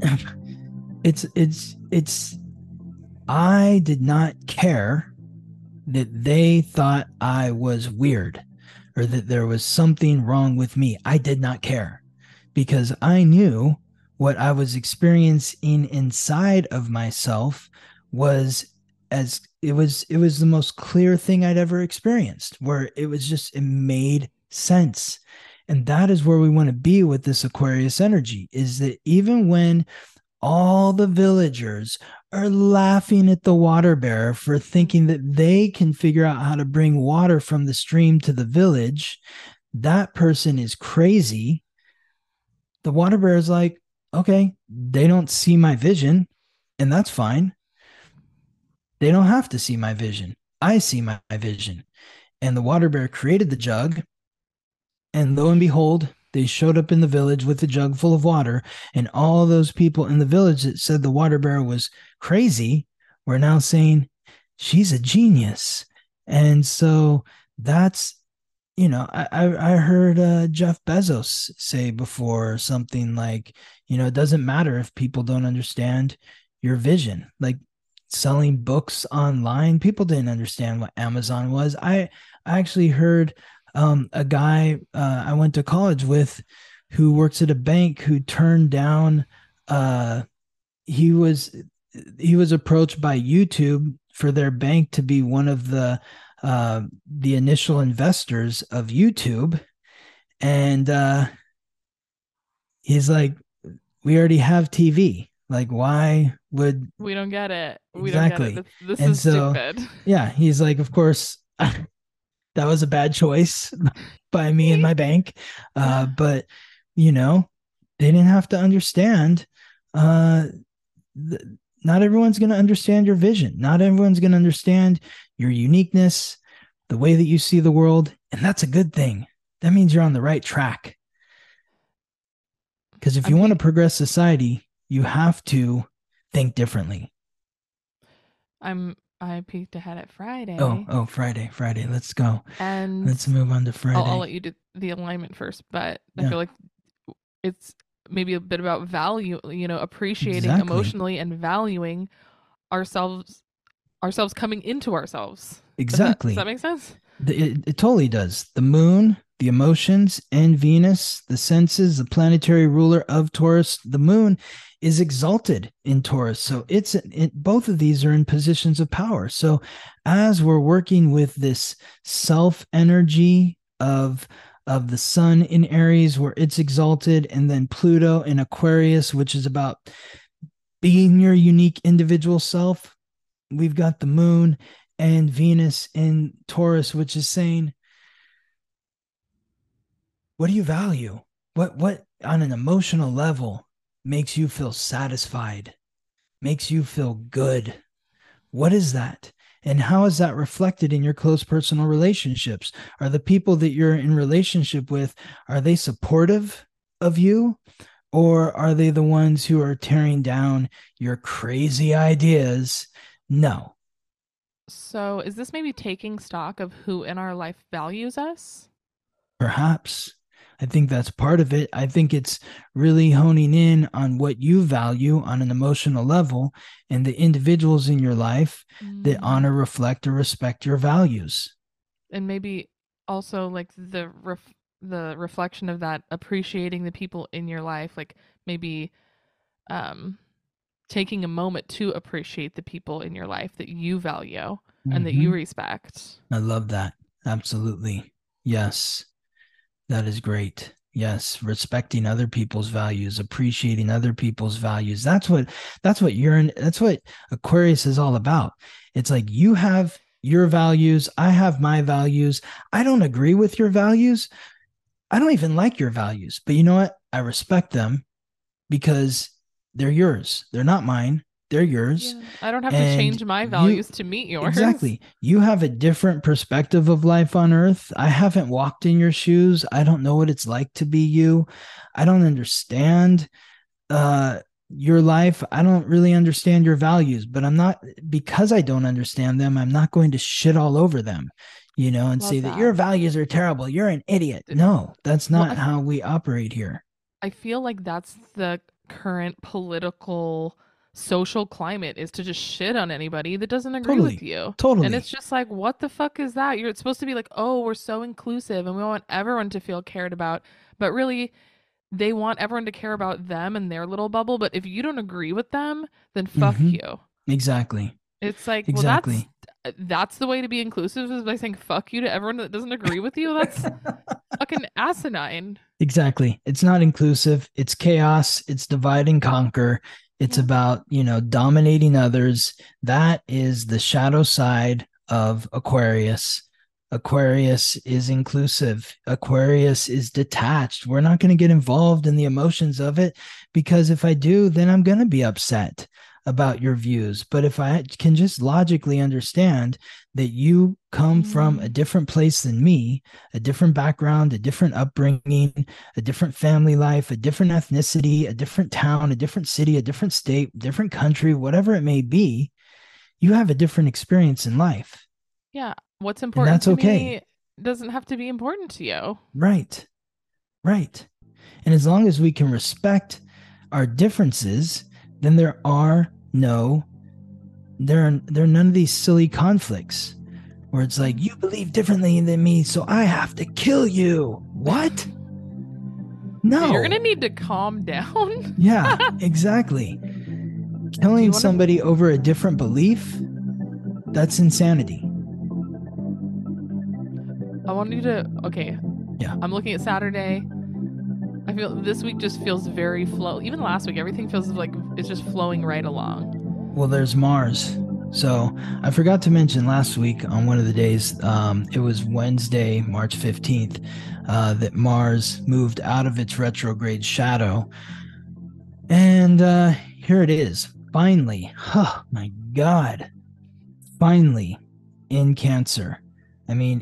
it's I did not care that they thought I was weird or that there was something wrong with me. I did not care because I knew what I was experiencing inside of myself was as it was the most clear thing I'd ever experienced, where it made sense. And that is where we want to be with this Aquarius energy, is that even when all the villagers are laughing at the water bearer for thinking that they can figure out how to bring water from the stream to the village, that person is crazy. The water bearer is like, okay, they don't see my vision, and that's fine. They don't have to see my vision. I see my vision. And the water bear created the jug, and lo and behold, they showed up in the village with a jug full of water, and all those people in the village that said the water bear was crazy were now saying she's a genius. And so that's, I heard Jeff Bezos say before something like, it doesn't matter if people don't understand your vision. Like selling books online, people didn't understand what Amazon was. I actually heard a guy I went to college with who works at a bank who turned down he was approached by YouTube for their bank to be one of the initial investors of YouTube, and he's like, we already have TV, like why would We don't get it. We don't get it. exactly. This And is so stupid. yeah, he's like, of course that was a bad choice by me and my bank. Yeah. But they didn't have to understand. Uh, Not everyone's going to understand your vision. Not everyone's going to understand your uniqueness, the way that you see the world. And that's a good thing. That means you're on the right track. Because if you want to progress society, you have to think differently. I'm I peeked ahead at Oh, Friday, Friday. Let's go. and Let's move on to I'll Friday. let you do the alignment first, but I Yeah, feel like it's maybe a bit about value, appreciating exactly. emotionally and valuing ourselves ourselves coming into ourselves. Does that Exactly. make sense? It totally does. The moon, the emotions, and Venus, the senses, the planetary ruler of Taurus. The moon is exalted in Taurus. So both of these are in positions of power. So as we're working with this self energy of the sun in Aries, where it's exalted, and then Pluto in Aquarius, which is about being your unique individual self. We've got the moon and Venus in Taurus, which is saying, what do you value? What on an emotional level makes you feel satisfied, makes you feel good? What is that? And how is that reflected in your close personal relationships? Are the people that you're in relationship with, are they supportive of you? Or are they the ones who are tearing down your crazy ideas? No, So, is this maybe taking stock of who in our life values us? perhaps. I think that's part of it. I think it's really honing in on what you value on an emotional level and the individuals in your life that Mm. honor, reflect, or respect your values. And maybe also like the reflection of that, appreciating the people in your life, like maybe um taking a moment to appreciate the people in your life that you value and that you Mm-hmm. respect. I love that. Absolutely. Yes, that is great. Yes, respecting other people's values, appreciating other people's values. That's what Aquarius is all about. It's like you have your values, I have my values. I don't agree with your values. I don't even like your values, but you know what? I respect them because they're yours. They're not mine. They're yours. Yeah. I don't have to And change my you values to meet yours. Exactly. You have a different perspective of life on earth. I haven't walked in your shoes. I don't know what it's like to be you. I don't understand uh your life. I don't really understand your values, but I'm not because I don't understand them, I'm not going to shit all over them, and say Love that that. your values are terrible. You're an idiot. No, that's Well, not how we operate here. I feel like that's the current political social climate, is to just shit on anybody that doesn't agree with Totally. you. And it's Totally. just like, what the fuck is that? You're supposed to be like, oh, we're so inclusive and we want everyone to feel cared about. But really, they want everyone to care about them and their little bubble. But if you don't agree with them, then fuck Mhm. you. Exactly. It's like, well, Exactly. that's the way to be inclusive, is by saying fuck you to everyone that doesn't agree with you. That's fucking asinine. Exactly. It's not inclusive. It's chaos. It's divide and conquer. It's Yeah. about, dominating others. That is the shadow side of Aquarius. Aquarius is inclusive. Aquarius is detached. We're not going to get involved in the emotions of it because if I do, then I'm going to be upset about your views. But if I can just logically understand that you come from a Mm. different place than me, a different background, a different upbringing, a different family life, a different ethnicity, a different town, a different city, a different state, different country, whatever it may be, you have a different experience in life. Yeah. What's And important that's to me okay. doesn't have to be important to you. Right. Right. And as long as we can respect our differences, then there are none of these silly conflicts where it's like you believe differently than me, so I have to kill you. What? Yeah, you're No. gonna need to calm down. Yeah, exactly. Do you Killing want to? somebody over a different belief, that's insanity. I want you to. Okay, Yeah. I'm looking at Saturday. I feel this week just feels very flow. Even last week, everything feels like it's just flowing right along. Well, there's Mars. So I forgot to mention last week on one of the days, it was Wednesday, March 15th, that Mars moved out of its retrograde shadow. And here it is. Finally. Oh, my God. Finally in Cancer. I mean,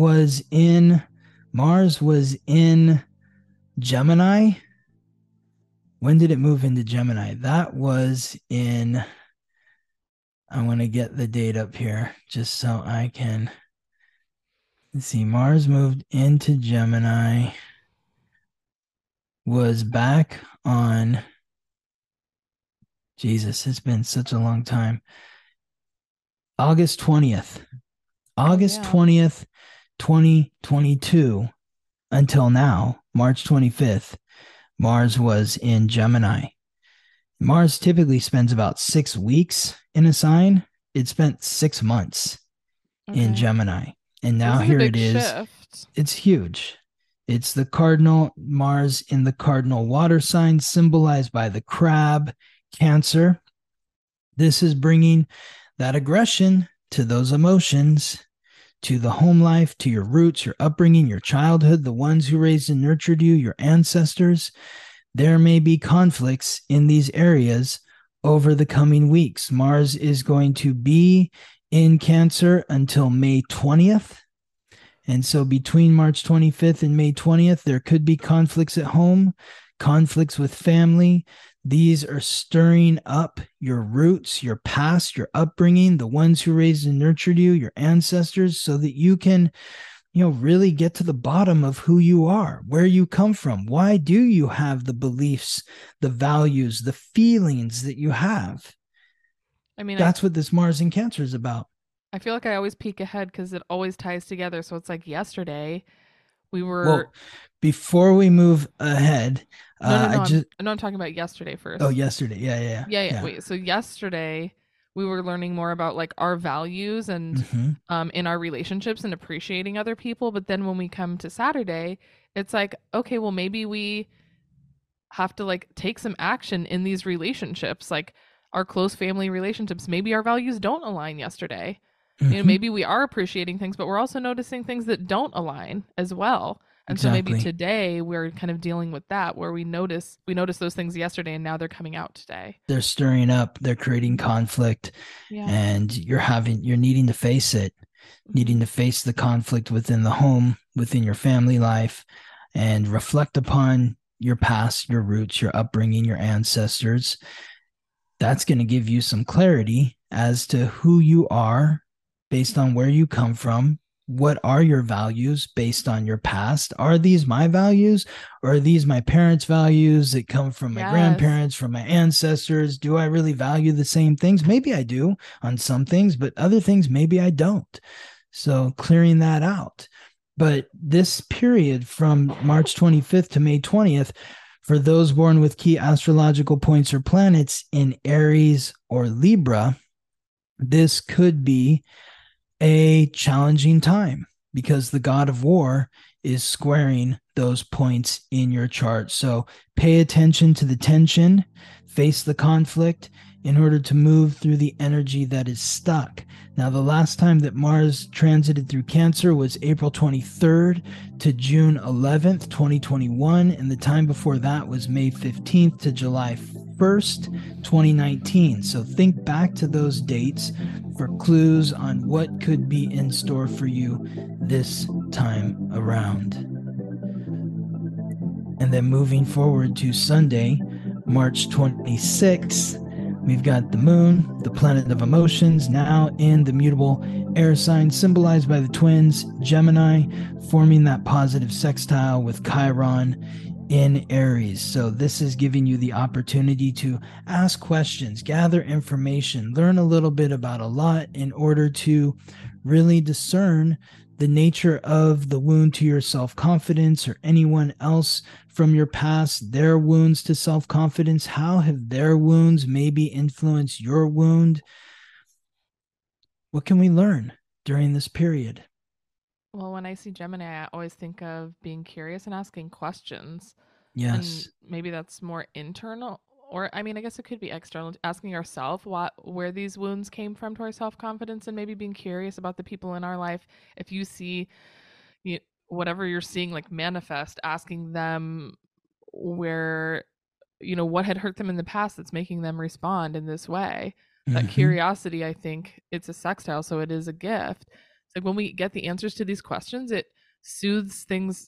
Mars was in Gemini. When did it move into Gemini? That was in I want to get the date up here just so I can see. Mars moved into Gemini, was back on, Jesus, it's been such a long time. August 20th. August yeah. 20th, 2022 until now, March 25th, Mars was in Gemini. Mars typically spends about 6 weeks in a sign. It spent 6 months in Okay. Gemini. And So now this is a here big it is. shift. It's huge. It's the cardinal, Mars in the cardinal water sign, symbolized by the crab, Cancer. This is bringing that aggression to those emotions, to the home life, to your roots, your upbringing, your childhood, the ones who raised and nurtured you, your ancestors. There may be conflicts in these areas over the coming weeks. Mars is going to be in Cancer until May 20th. And so between March 25th and May 20th, there could be conflicts at home, conflicts with family. These are stirring up your roots, your past, your upbringing, the ones who raised and nurtured you, your ancestors, so that you can, really get to the bottom of who you are, where you come from. Why do you have the beliefs, the values, the feelings that you have? I mean, That's what this Mars in Cancer is about. I feel like I always peek ahead because it always ties together. So it's like yesterday we were. Well, before we move ahead, I'm talking about yesterday oh, first. yesterday. Yeah. Yeah. Wait. So yesterday we were learning more about like our values and Mm-hmm. in our relationships and appreciating other people. But then when we come to Saturday, it's like, okay, well maybe we have to like take some action in these relationships, like our close family relationships. Maybe our values don't align yesterday. Mm-hmm. Maybe we are appreciating things, but we're also noticing things that don't align as well. And so maybe Exactly. today we're kind of dealing with that, where we noticed those things yesterday and now they're coming out today. They're stirring up, they're creating conflict, Yeah. and you're needing to face it, needing to face the conflict within the home, within your family life, and reflect upon your past, your roots, your upbringing, your ancestors. That's going to give you some clarity as to who you are based on where you come from. What are your values based on your past? Are these my values, or are these my parents' values that come from my Yes. grandparents, from my ancestors? Do I really value the same things? Maybe I do on some things, but other things, maybe I don't. So clearing that out. But this period from March 25th to May 20th, for those born with key astrological points or planets in Aries or Libra, this could be a challenging time because the god of war is squaring those points in your chart. So pay attention to the tension, face the conflict in order to move through the energy that is stuck. Now, the last time that Mars transited through Cancer was April 23rd to June 11th, 2021. And the time before that was May 15th to July 1st, 2019. So think back to those dates for clues on what could be in store for you this time around. And then moving forward to Sunday, March 26th, we've got the moon, the planet of emotions, now in the mutable air sign symbolized by the twins, Gemini, forming that positive sextile with Chiron in Aries. So this is giving you the opportunity to ask questions, gather information, learn a little bit about a lot in order to really discern the nature of the wound to your self-confidence, or anyone else from your past, their wounds to self-confidence. How have their wounds maybe influenced your wound? What can we learn during this period? Well, when I see Gemini, I always think of being curious and asking questions. Yes. And maybe that's more internal, or I mean, I guess it could be external, asking ourselves where these wounds came from to our self-confidence, and maybe being curious about the people in our life. If you see whatever you're seeing like manifest, asking them where, what had hurt them in the past that's making them respond in this way. That curiosity, I think it's a sextile, so it is a gift. It's like when we get the answers to these questions, it soothes things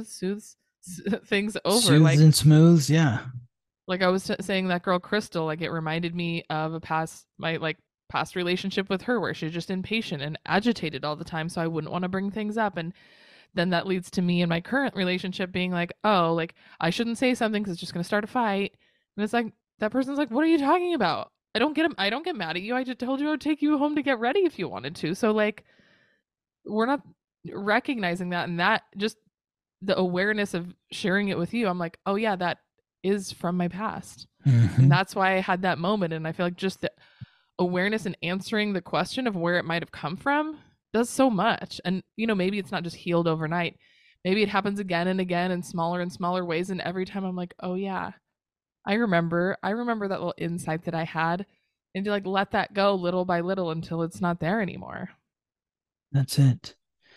over. Soothes like and smooths, yeah. Like I was saying, that girl Crystal, like it reminded me of my past relationship with her where she's just impatient and agitated all the time, so I wouldn't want to bring things up. And then that leads to me in my current relationship being like, oh, like I shouldn't say something because it's just going to start a fight. And it's like, that person's like, what are you talking about? I don't get mad at you. I just told you I would take you home to get ready if you wanted to. So like, we're not recognizing that, and that just the awareness of sharing it with you, I'm like, oh yeah, that is from my past. And that's why I had that moment. And I feel like just the awareness and answering the question of where it might have come from does so much. And maybe it's not just healed overnight. Maybe it happens again and again in smaller ways, and every time I'm like, oh yeah, I remember that little insight that I had, and to like let that go little by little until it's not there anymore. That's it.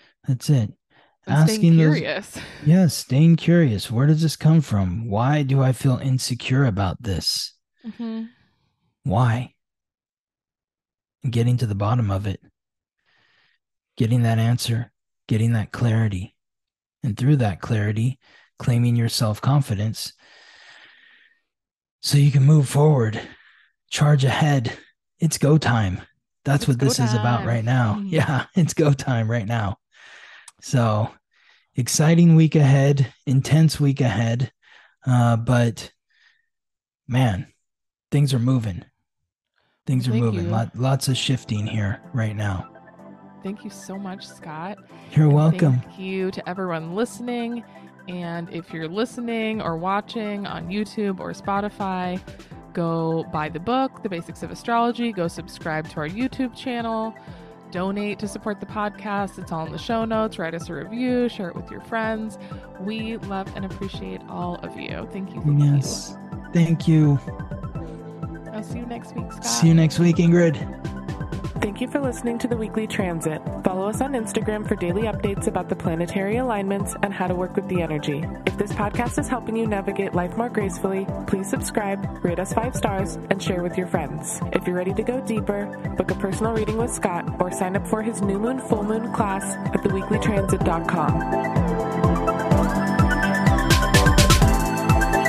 And staying curious. Yes, staying curious. Where does this come from? Why do I feel insecure about this? Why? And getting to the bottom of it. Getting that answer. Getting that clarity. And through that clarity, claiming your self-confidence so you can move forward. Charge ahead. It's go time. That's what this is about right now. Yeah, it's go time right now. So exciting week ahead, intense week ahead. But man, things are moving. Things are moving. Lots of shifting here right now. Thank you so much, Scott. You're welcome. Thank you to everyone listening. And if you're listening or watching on YouTube or Spotify, go buy the book, The Basics of Astrology. Go subscribe to our YouTube channel. Donate to support the podcast. It's all in the show notes. Write us a review. Share it with your friends. We love and appreciate all of you. Thank you. Yes. Thank you. I'll see you next week, Scott. See you next week, Ingrid. Thank you for listening to The Weekly Transit. Follow us on Instagram for daily updates about the planetary alignments and how to work with the energy. If this podcast is helping you navigate life more gracefully, please subscribe, rate us 5 stars, and share with your friends. If you're ready to go deeper, book a personal reading with Scott or sign up for his new moon, full moon class at theweeklytransit.com.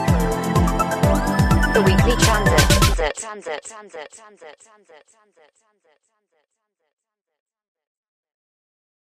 The Weekly Transit.